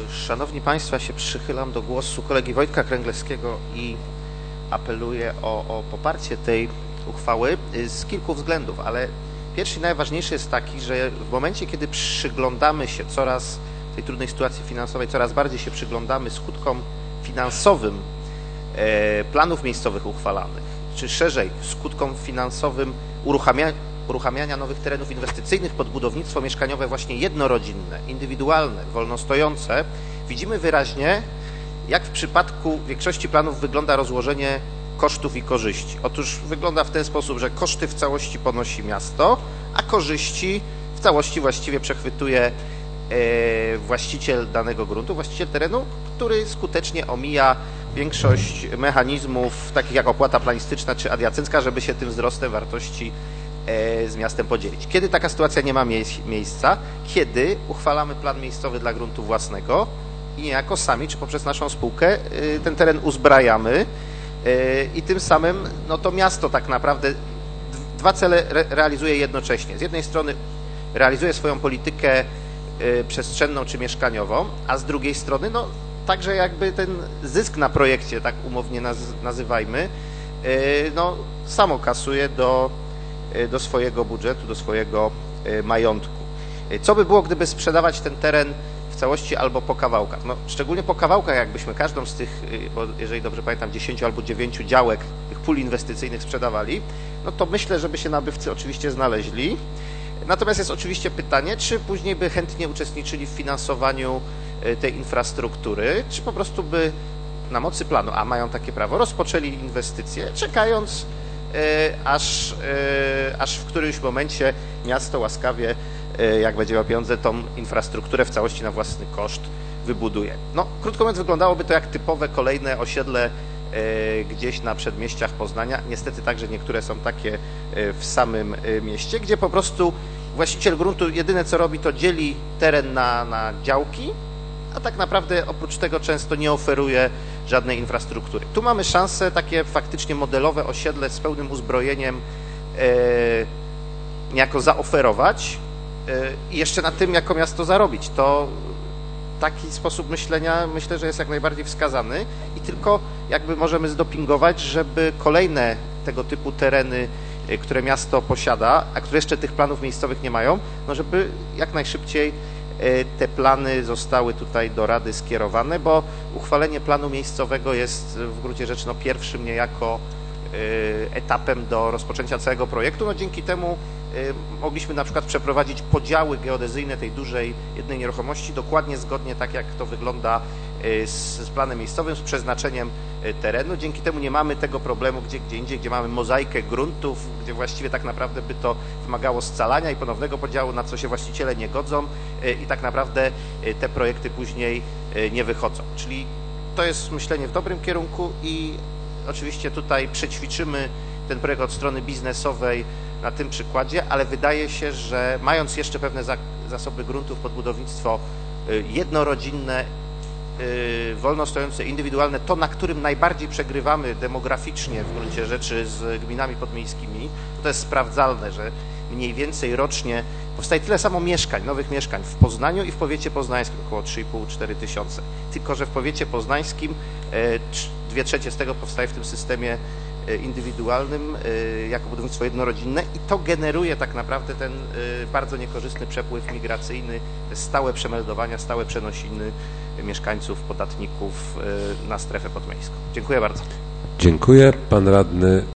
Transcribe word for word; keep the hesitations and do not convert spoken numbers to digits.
Szanowni Państwo, ja się przychylam do głosu kolegi Wojtka Kręglewskiego i apeluję o, o poparcie tej uchwały z kilku względów, ale pierwszy i najważniejszy jest taki, że w momencie, kiedy przyglądamy się coraz tej trudnej sytuacji finansowej, coraz bardziej się przyglądamy skutkom finansowym e, planów miejscowych uchwalanych, czy szerzej skutkom finansowym uruchamia, uruchamiania nowych terenów inwestycyjnych pod budownictwo mieszkaniowe właśnie jednorodzinne, indywidualne, wolnostojące, widzimy wyraźnie, jak w przypadku większości planów wygląda rozłożenie kosztów i korzyści. Otóż wygląda w ten sposób, że koszty w całości ponosi miasto, a korzyści w całości właściwie przechwytuje właściciel danego gruntu, właściciel terenu, który skutecznie omija większość mechanizmów, takich jak opłata planistyczna czy adiacencka, żeby się tym wzrostem wartości z miastem podzielić. Kiedy taka sytuacja nie ma miejsca? Kiedy uchwalamy plan miejscowy dla gruntu własnego i niejako sami, czy poprzez naszą spółkę, ten teren uzbrajamy i tym samym no to miasto tak naprawdę dwa cele realizuje jednocześnie. Z jednej strony realizuje swoją politykę przestrzenną czy mieszkaniową, a z drugiej strony no także jakby ten zysk na projekcie, tak umownie nazywajmy, no samo kasuje do, do swojego budżetu, do swojego majątku. Co by było, gdyby sprzedawać ten teren w całości albo po kawałkach? No, szczególnie po kawałkach, jakbyśmy każdą z tych, bo jeżeli dobrze pamiętam, dziesięciu albo dziewięciu działek, tych pól inwestycyjnych sprzedawali, no to myślę, żeby się nabywcy oczywiście znaleźli. Natomiast jest oczywiście pytanie, czy później by chętnie uczestniczyli w finansowaniu tej infrastruktury, czy po prostu by na mocy planu, a mają takie prawo, rozpoczęli inwestycje, czekając aż, aż w którymś momencie miasto łaskawie, jak będzie miało pieniądze, tą infrastrukturę w całości na własny koszt wybuduje. No, krótko mówiąc, wyglądałoby to jak typowe kolejne osiedle gdzieś na przedmieściach Poznania. Niestety także niektóre są takie w samym mieście, gdzie po prostu właściciel gruntu jedyne co robi, to dzieli teren na, na działki, a tak naprawdę oprócz tego często nie oferuje żadnej infrastruktury. Tu mamy szansę takie faktycznie modelowe osiedle z pełnym uzbrojeniem e, niejako zaoferować e, i jeszcze na tym jako miasto zarobić. To taki sposób myślenia myślę, że jest jak najbardziej wskazany i tylko jakby możemy zdopingować, żeby kolejne tego typu tereny, które miasto posiada, a które jeszcze tych planów miejscowych nie mają, no żeby jak najszybciej te plany zostały tutaj do Rady skierowane, bo uchwalenie planu miejscowego jest w gruncie rzeczy no, pierwszym niejako etapem do rozpoczęcia całego projektu. No, dzięki temu mogliśmy na przykład przeprowadzić podziały geodezyjne tej dużej jednej nieruchomości dokładnie zgodnie tak, jak to wygląda z, z planem miejscowym, z przeznaczeniem terenu. Dzięki temu nie mamy tego problemu gdzie, gdzie indziej, gdzie mamy mozaikę gruntów, gdzie właściwie tak naprawdę by to wymagało scalania i ponownego podziału, na co się właściciele nie godzą i tak naprawdę te projekty później nie wychodzą. Czyli to jest myślenie w dobrym kierunku i oczywiście tutaj przećwiczymy ten projekt od strony biznesowej na tym przykładzie, ale wydaje się, że mając jeszcze pewne zasoby gruntów pod budownictwo jednorodzinne, wolno stojące, indywidualne, to na którym najbardziej przegrywamy demograficznie w gruncie rzeczy z gminami podmiejskimi, to jest sprawdzalne, że mniej więcej rocznie powstaje tyle samo mieszkań, nowych mieszkań w Poznaniu i w powiecie poznańskim, około trzy i pół do czterech tysiące. Tylko że w powiecie poznańskim dwie trzecie z tego powstaje w tym systemie indywidualnym jako budownictwo jednorodzinne i to generuje tak naprawdę ten bardzo niekorzystny przepływ migracyjny, te stałe przemeldowania, stałe przenosiny mieszkańców, podatników na strefę podmiejską. Dziękuję bardzo. Dziękuję. Pan radny